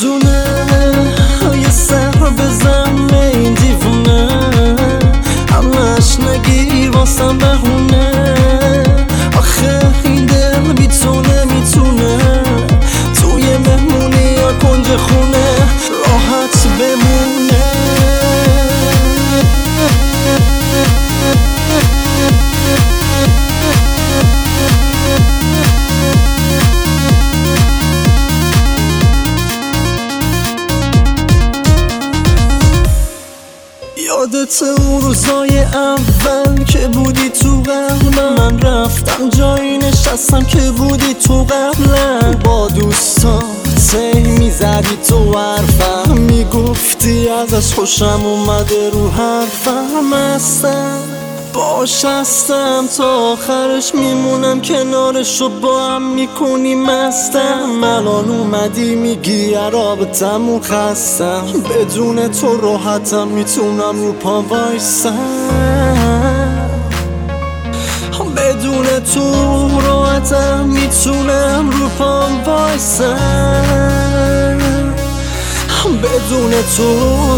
دونه یه سر بزن این دیوونه، همش نگی واسم بهونه. آخه این دل میتونه توی مهمونی یا کنج خونه راحت بمونه. یادت اون روزای اول که بودی تو قلبم، من رفتم جایی نشستم که بودی تو قبلم. با دوستات میزدی تو حرفم، میگفتی ازش خوشم اومده رو حرفم. باش هستم تا آخرش میمونم کنارشو با هم میکنیم مستم. الان اومدی میگی رابطمون خستم، بدون تو راحتم میتونم رو پا وایسم. بدون تو راحتم میتونم رو پا وایسم. بدون تو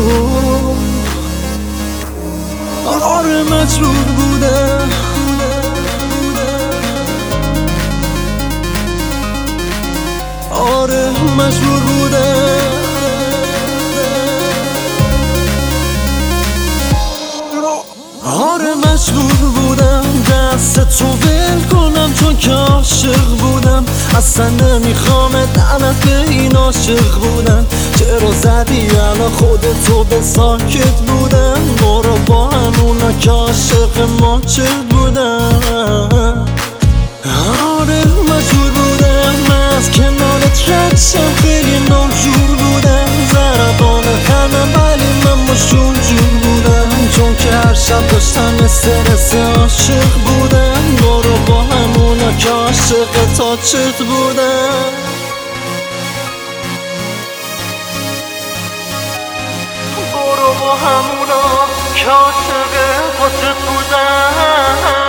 آره مجبور بودم. آره مجبور بودم. آره مجبور بودم دست تو ول کنم، چون که عاشق بودم. اصلا نمیخوامت لعنت به این عاشق بودم. چرا زدی الان خودتو به ساکت بودم؟ برو با همونا که عاشق ما چه بودم. آره مجبور بودم از کنارت رد شم، خیلی ناجور بودم. ضربان خندم ولی من باشون جور بودم، چون که هر شب داشتم استرس عاشق بودم. برو با همونا که عاشق تا چت بودم. برو با همونا که عاشق تا چت بودم.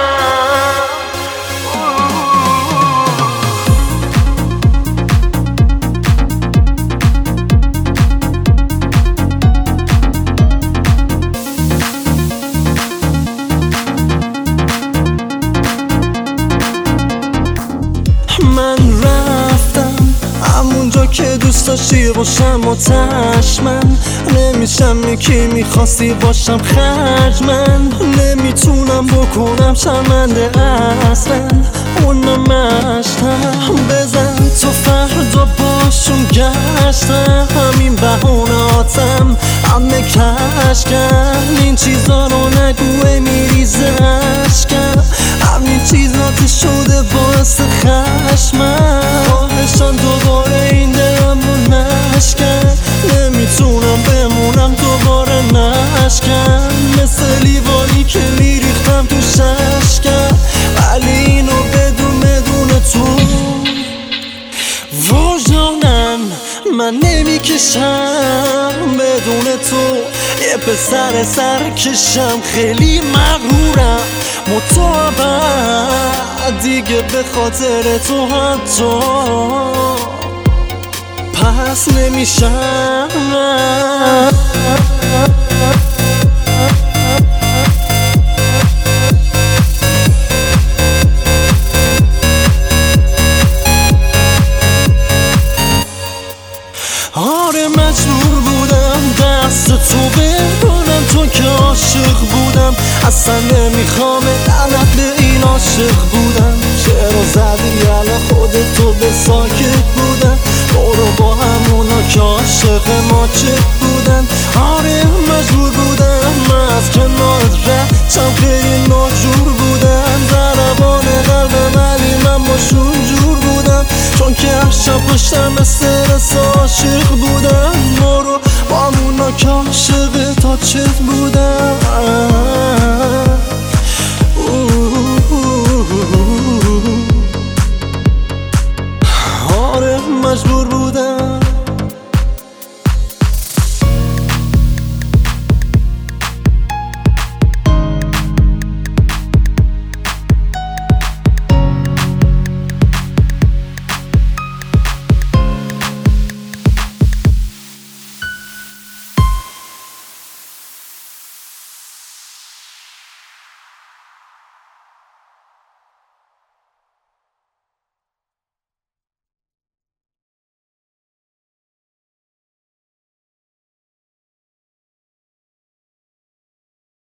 من رفتم همونجا که دوست داشتی باشم آتش. من نمیشم یکی میخواستی باشم خرج. من نمیتونم بکنم شرمنده اصلا اونم مشتم. بزن تو فردا باشون گشتم، همین بهوناتم همه کشکن. این چیزا رو نگوه میریزه عشقم، همین چیزات شده باعث خشمم. خواهشان دوباره این دلم رو نشکن، نمیتونم بمونم دوباره نشکن. مثل لیوانی که میریختم تو ششکم، ولی اینو بدون تو وجدانم من نمیکشم. بدون تو یه پسر سرکشم، خیلی مغرورم مطابق دیگه به خاطر تو حتی پس نمیشم. آره مجبور بودم دست تو ول کنم، چون که عاشق بودم. اصلا نمیخوام لعنت به این عاشق بودم. چرا زدی الان خودتو به ساکت بودم؟ برو با همونا که عاشق ما چه بودن. آره مجبور بودم از کنارت رفتم، خیلی ناجور بودم. ضربان قلبم ولی من باشون جور بودم، چون که هر شب داشتم استرس عاشق بودم. برو با همونا که عاشق تا چت بودم.